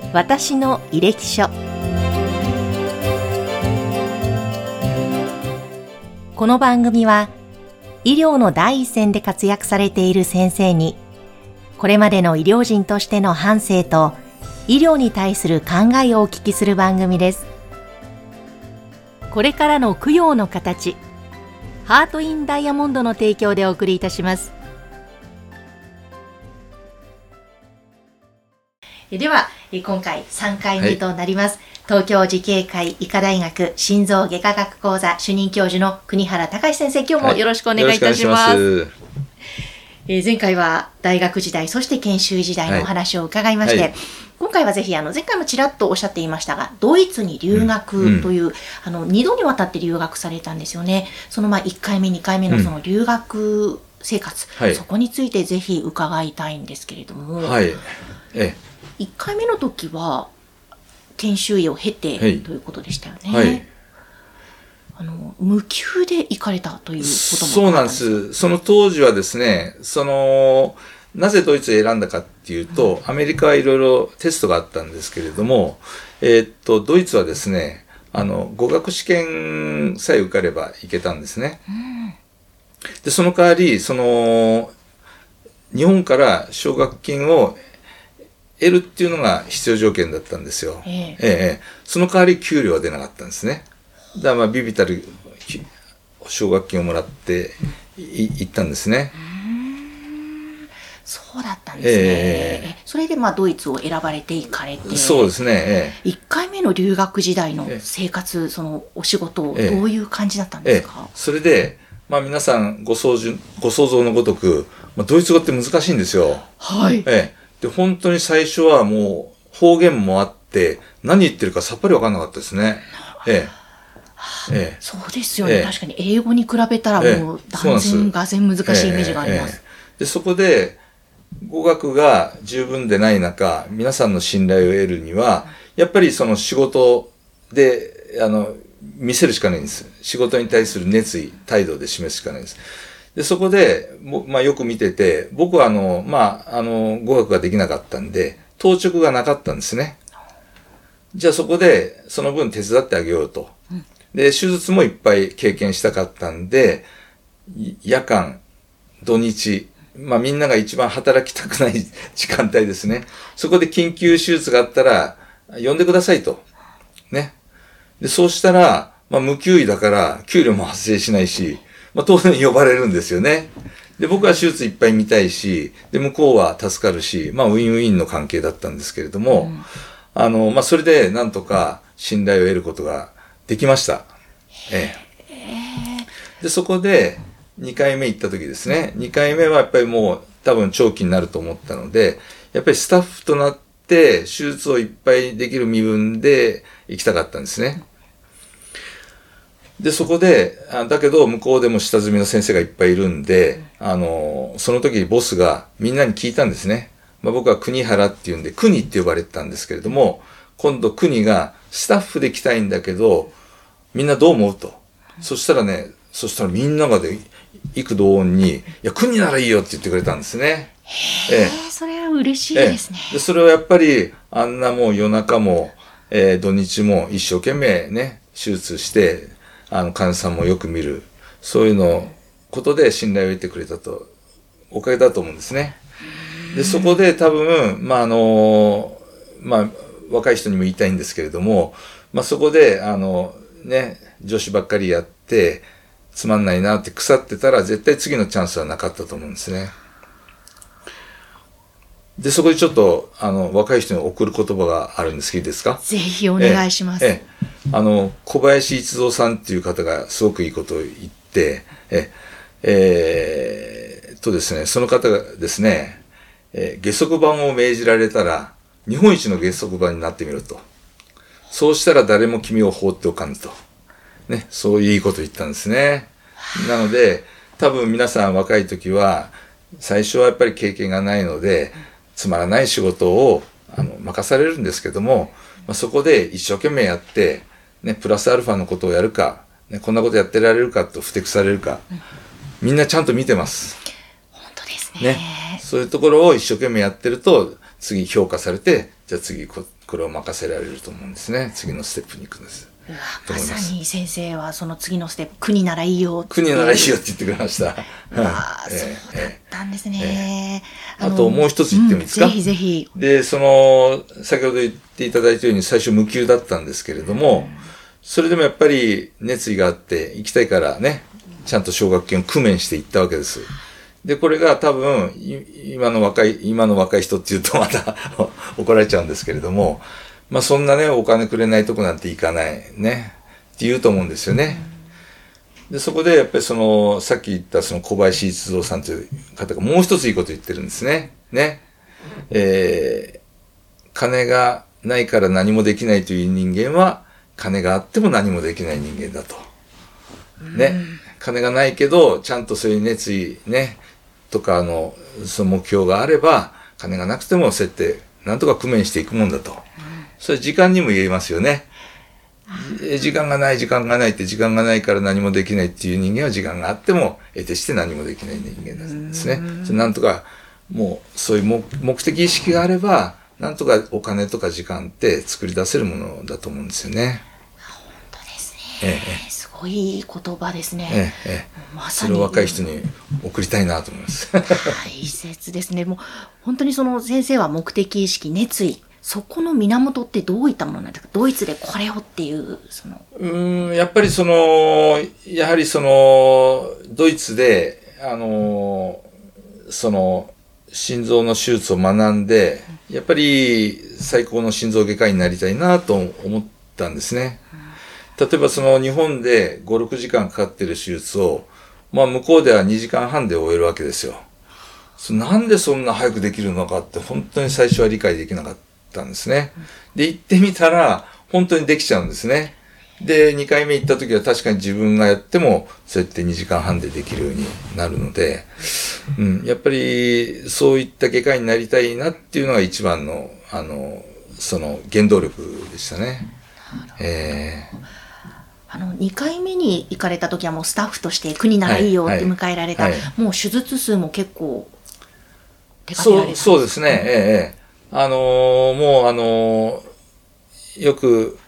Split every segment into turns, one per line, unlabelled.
私の履歴書。この番組は医療の第一線で活躍されている先生にこれまでの医療人としての半生と医療に対する考えをお聞きする番組です。これからの供養の形、ハートインダイヤモンドの提供でお送りいたします。では今回3回目となります、東京慈恵会医科大学心臓外科学講座主任教授の国原隆先生、今日もよろしくお願いいたします。前回は大学時代、そして研修医時代のお話を伺いまして、今回はぜひ前回もちらっとおっしゃっていましたが、ドイツに留学という、2度にわたって留学されたんですよね。その1回目2回目のその留学生活、そこについてぜひ伺いたいんですけれども、1回目の時は研修医を経てということでしたよね。無給で行かれたということも。
そうなんです。その当時はですね、なぜドイツを選んだかっていうと、アメリカはいろいろテストがあったんですけれども、ドイツはですね、語学試験さえ受かれば行けたんですね。で、その代わり、日本から奨学金を得るっていうのが必要条件だったんですよ。その代わり給料は出なかったんですね。だから微々たる奨学金をもらって行ったんですね。
そうだったんですね。それでドイツを選ばれて行かれて。
そうですね。
1回目の留学時代の生活、そのお仕事、どういう感じだったんですか？
それで、皆さんご想像のごとく、ドイツ語って難しいんですよ。で、本当に最初はもう方言もあって何言ってるかさっぱり分かんなかったですね。
そうですよね。確かに英語に比べたらもう断然がぜん難しいイメージがあります。
で、そこで語学が十分でない中、皆さんの信頼を得るにはやっぱりその仕事で見せるしかないんです。仕事に対する熱意、態度で示すしかないんです。で、そこで、よく見てて、僕は語学ができなかったんで、当直がなかったんですね。じゃあそこで、その分手伝ってあげようと。で、手術もいっぱい経験したかったんで、夜間、土日、みんなが一番働きたくない時間帯ですね。そこで緊急手術があったら、呼んでくださいと。ね。で、そうしたら、無給医だから給料も発生しないし、当然呼ばれるんですよね。で、僕は手術いっぱい見たいし、で、向こうは助かるし、ウィンウィンの関係だったんですけれども、それでなんとか信頼を得ることができました。で、そこで2回目行った時ですね。2回目はやっぱりもう多分長期になると思ったので、やっぱりスタッフとなって手術をいっぱいできる身分で行きたかったんですね。で、そこで、だけど向こうでも下積みの先生がいっぱいいるんで、その時ボスがみんなに聞いたんですね。僕は国原っていうんで、国って呼ばれてたんですけれども、今度国がスタッフで来たいんだけど、みんなどう思うと。そしたらみんなが幾度音に、いや、国ならいいよって言ってくれたんですね。
それは嬉しいですね。
で、それはやっぱり、もう夜中も、土日も一生懸命ね、手術して、患者さんもよく見る、そういうことで信頼を得てくれたおかげだと思うんですね。で、そこで多分、若い人にも言いたいんですけれども、そこで、女子ばっかりやって、つまんないなって腐ってたら、絶対次のチャンスはなかったと思うんですね。で、そこでちょっと、若い人に送る言葉があるんですけどいいですか？
ぜひお願いします。
小林一三さんっていう方がすごくいいことを言って、ですね、その方がですね、下足板を命じられたら、日本一の下足板になってみろと。そうしたら誰も君を放っておかんと。ね、そういういいことを言ったんですね。なので、多分皆さん若い時は、最初はやっぱり経験がないので、つまらない仕事を任されるんですけども、そこで一生懸命やって、ね、プラスアルファのことをやるか、ね、こんなことやってられるかとふてくされるか、みんなちゃんと見てます。
本当ですね。
そういうところを一生懸命やってると、次評価されて、じゃあ次ここれを任せられると思うんですね。次のステップに行くんです。
まさに先生はその次のステップ、国ならいいよって。
国ならいいよって言ってくれました。
そうだったんですね。
あともう一つ言ってもいいですか？
ぜひぜひ。
で、先ほど言っていただいたように最初無給だったんですけれども、それでもやっぱり熱意があって行きたいからね、ちゃんと奨学金を工面していったわけです。で、これが多分、今の若い人って言うとまた怒られちゃうんですけれども、まあそんなね、お金くれないとこなんて行かないね、って言うと思うんですよね。で、そこでやっぱりさっき言った小林一三さんという方がもう一ついいこと言ってるんですね。ね。金がないから何もできないという人間は、金があっても何もできない人間だと。ね。金がないけど、ちゃんとそういう熱意ね、とかその目標があれば、金がなくてもそうやってなんとか工面していくもんだと。それ時間にも言えますよね。時間がないって時間がないから何もできないっていう人間は時間があっても得てして何もできない人間なんですね。それなんとかもうそういう目的意識があれば、なんとかお金とか時間って作り出せるものだと思うんですよね。
本当ですね。すごい言葉ですね。
まさにそれを若い人に送りたいなと思います。
大切ですね。もう本当に先生は目的意識、熱意、そこの源ってどういったものなんですか？ドイツでこれをっていう
やっぱりやはりドイツで心臓の手術を学んで、やっぱり最高の心臓外科医になりたいなと思ったんですね。例えば日本で5、6時間かかっている手術を、まあ向こうでは2時間半で終えるわけですよ。なんでそんな早くできるのかって本当に最初は理解できなかったんですね。で、行ってみたら本当にできちゃうんですね。で、2回目行った時は確かに自分がやってもそうやって2時間半でできるようになるので、やっぱりそういった外科医になりたいなっていうのが一番の、原動力でしたね。
2回目に行かれた時はもうスタッフとして国ならいいよって迎えられた。もう手術数も結構手掛けられたんですか？
そうですね。もうよく、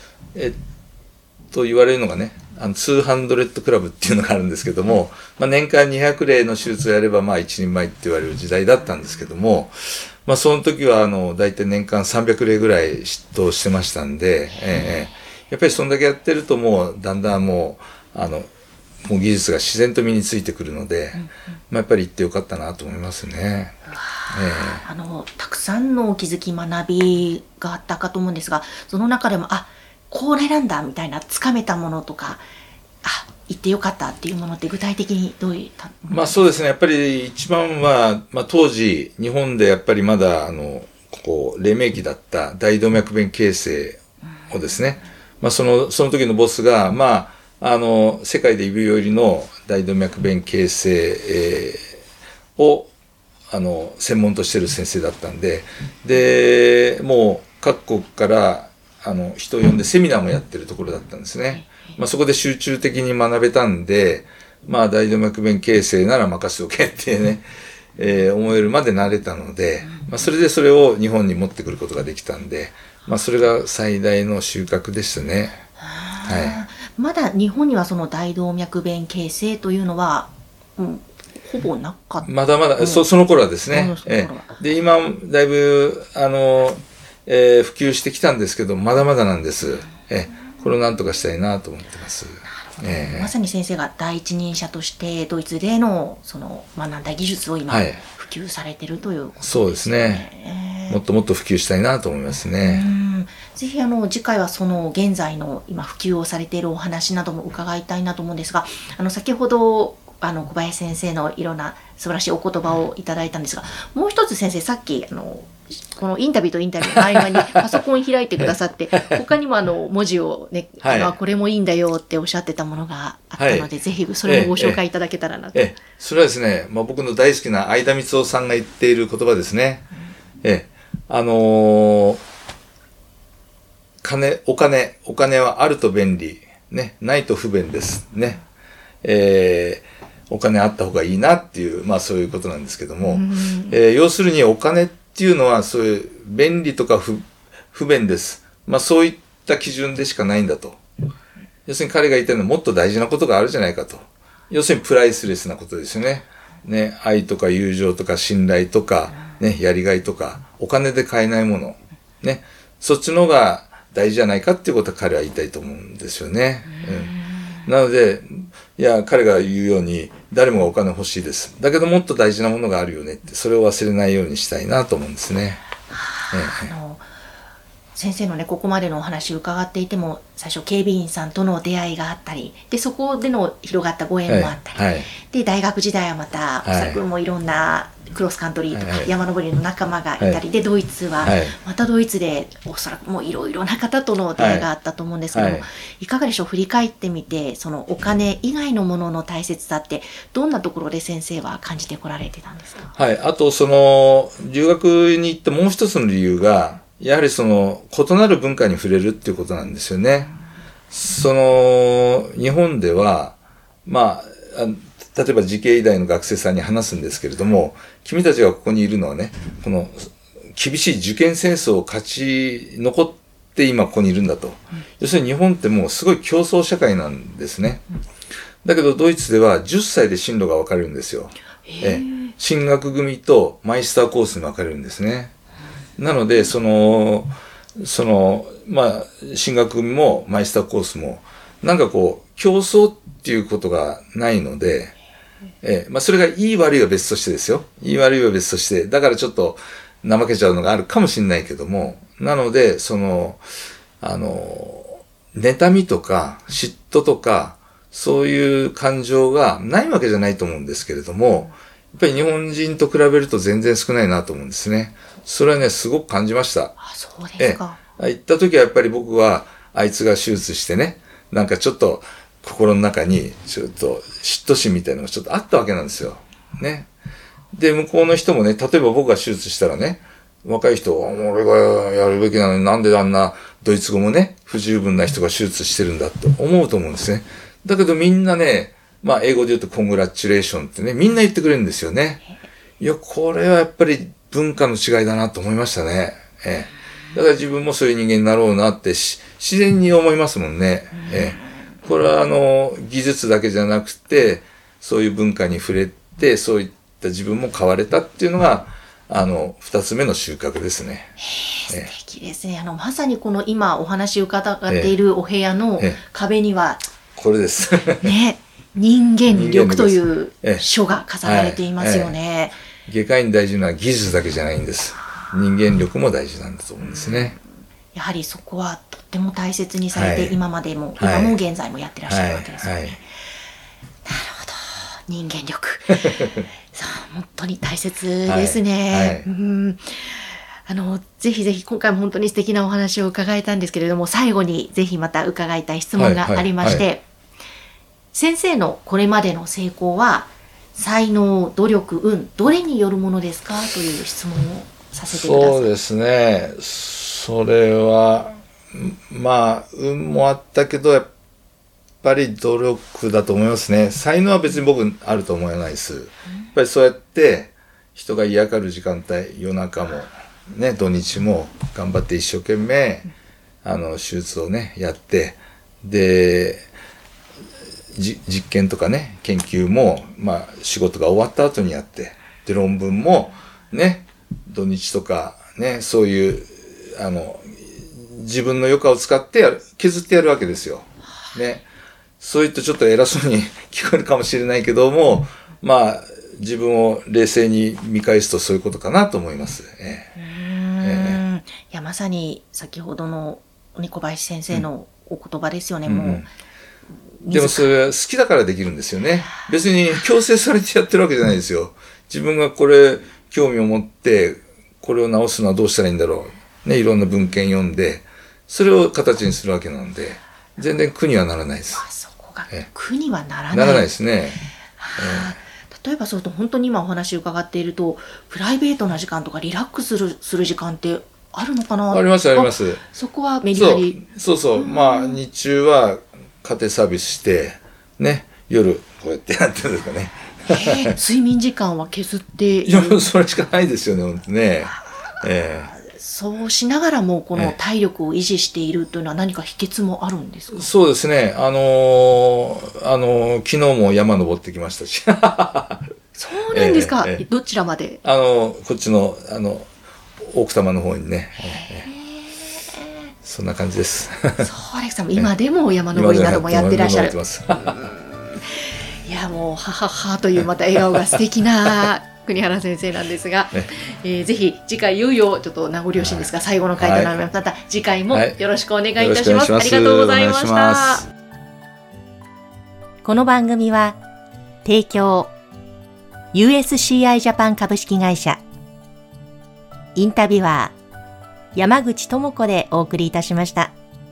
言われるのがね、200クラブっていうのがあるんですけども、まあ、年間200例の手術をやれば、まあ一人前って言われる時代だったんですけども、まあその時は、だいたい年間300例ぐらい執刀してましたんで、やっぱりそんだけやってるともう、だんだんもう技術が自然と身についてくるので、まあやっぱり行ってよかったなと思いますね。
たくさんのお気づき、学びがあったかと思うんですが、その中でも、これなんだみたいなつかめたものとか、行ってよかったっていうものって具体的にどういったもの？
まあそうですね。やっぱり一番は、まあ当時日本でやっぱりまだ黎明期だった大動脈弁形成をですね、まあその時のボスがまあ世界で指折りの大動脈弁形成、を専門としてる先生だったんで、でもう各国から人を呼んでセミナーもやってるところだったんですね。まあそこで集中的に学べたんで、まあ大動脈弁形成なら任せとけってね、思えるまで慣れたので、まあそれを日本に持ってくることができたんで、まあそれが最大の収穫でしたね。
まだ日本にはその大動脈弁形成というのは、ほぼなかった。
まだまだ、その頃はですね。で、今、だいぶ、普及してきたんですけど、まだまだなんです。これをなんとかしたいなと思ってます。
まさに先生が第一人者としてドイツでの学んだ技術を今、普及されているということですね。
そうですね。もっともっと普及したいなと思いますね。
ぜひ次回は現在の今普及をされているお話なども伺いたいなと思うんですが、先ほど小林先生のいろんな素晴らしいお言葉をいただいたんですが、もう一つ先生、さっきこのインタビューとインタビューの合間にパソコン開いてくださって他にも文字をね、これもいいんだよっておっしゃってたものがあったので、ぜひそれもご紹介いただけたらなと。
それはですね、まあ、僕の大好きな相田光夫さんが言っている言葉ですね。お金はあると便利、ね、ないと不便ですね。お金あった方がいいなっていう、まあそういうことなんですけども、要するにお金っていうのはそういう便利とか不便です。そういった基準でしかないんだと。要するに彼が言ってるのはもっと大事なことがあるじゃないかと。要するにプライスレスなことですよね。愛とか友情とか信頼とか、やりがいとか、お金で買えないもの。そっちの方が大事じゃないかっていうことは彼は言いたいと思うんですよね。なので、彼が言うように、誰もがお金欲しいです。だけどもっと大事なものがあるよねって、それを忘れないようにしたいなと思うんですね。
先生のね、ここまでのお話を伺っていても、最初警備員さんとの出会いがあったり、で、そこでの広がったご縁もあったり、で、大学時代はまた、おそらくもいろんなクロスカントリーとか山登りの仲間がいたり、で、ドイツは、またドイツで、おそらくもういろいろな方との出会いがあったと思うんですけども、いかがでしょう、振り返ってみて、そのお金以外のものの大切さって、どんなところで先生は感じてこられてたんですか？
あと、留学に行ったもう一つの理由が、やはり異なる文化に触れるっていうことなんですよね。日本では、例えば慈恵医大の学生さんに話すんですけれども、君たちがここにいるのはね、この厳しい受験戦争を勝ち残って今ここにいるんだと。要するに日本ってもうすごい競争社会なんですね。だけどドイツでは10歳で進路が分かれるんですよ。進学組とマイスターコースに分かれるんですね。なので、進学組もマイスターコースも、競争っていうことがないので、それがいい悪いは別としてですよ。いい悪いは別として、だからちょっと怠けちゃうのがあるかもしれないけども、なので、妬みとか嫉妬とか、そういう感情がないわけじゃないと思うんですけれども、やっぱり日本人と比べると全然少ないなと思うんですね。それはね、すごく感じました。
そうですか。
行った時はやっぱり僕は、あいつが手術してね、ちょっと心の中に、ちょっと嫉妬心みたいなのがちょっとあったわけなんですよ。で、向こうの人もね、例えば僕が手術したらね、若い人、俺がやるべきなのになんであんなドイツ語もね、不十分な人が手術してるんだと思うと思うんですね。だけどみんなね、英語で言うとコングラチュレーションってね、みんな言ってくれるんですよね。これはやっぱり文化の違いだなと思いましたね。だから自分もそういう人間になろうなって自然に思いますもんね。これは技術だけじゃなくて、そういう文化に触れて、そういった自分も変われたっていうのが、二つ目の収穫ですね。
素敵ですね。まさにこの今お話を伺っているお部屋の壁には、
これです。
ね、人間力という書が飾られていますよね。
外科医に大事なのは技術だけじゃないんです。人間力も大事なんだと思うんですね。
やはりそこはとっても大切にされて、今までも、今も現在もやってらっしゃるわけですよね。なるほど。人間力。そう、本当に大切ですね。ぜひぜひ今回も本当に素敵なお話を伺えたんですけれども、最後にぜひまた伺いたい質問がありまして、先生のこれまでの成功は、才能、努力、運、どれによるものですかという質問をさせてください。
そうですね。それは、運もあったけど、やっぱり努力だと思いますね。才能は別に僕あると思わないです。やっぱりそうやって人が嫌がる時間帯、夜中もね、土日も頑張って一生懸命、手術をね、やって、で、実験とかね、研究も、仕事が終わった後にやって、で、論文もね、土日とかね、そういう、自分の余暇を使って削ってやるわけですよ。ね。そういったちょっと偉そうに聞こえるかもしれないけども、自分を冷静に見返すとそういうことかなと思います。
いや、まさに先ほどの小林先生のお言葉ですよね、もう。
でもそれは好きだからできるんですよね。別に強制されてやってるわけじゃないですよ。自分がこれ興味を持ってこれを直すのはどうしたらいいんだろう。ね、いろんな文献読んでそれを形にするわけなんで全然苦にはならないです。
そこが苦にはならない。
ならないですね。
例えばそうと本当に今お話伺っているとプライベートな時間とかリラックスする時間ってあるのかな。
ありますあります。
そこはメリハリ。
そう。日中は家庭サービスしてね、夜こうやってやってるんですかね。
睡眠時間は削って
いや、それしかないですよね、本当ね。
そうしながらもこの体力を維持しているというのは何か秘訣もあるんですか？
そうですね。昨日も山登ってきましたし。
そうなんですか。どちらまで？
こっちの、奥多摩の方にね。そんな感じです。
そうですか。今でも山登りなどもやってらっしゃる。いや、もう、はははというまた笑顔が素敵な国原先生なんですが、ぜひ次回いよいよちょっと名残惜しいんですが、最後の回となります。また次回もよろしくお願いいたします。ありがとうございました。この番組は提供 USCI ジャパン株式会社、インタビュアー山口智子でお送りいたしました。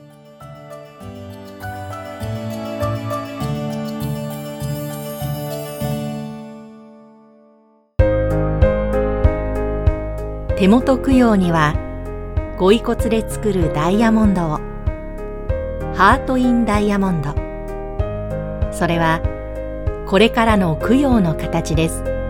手元供養にはご遺骨で作るダイヤモンドを、ハートインダイヤモンド。それはこれからの供養の形です。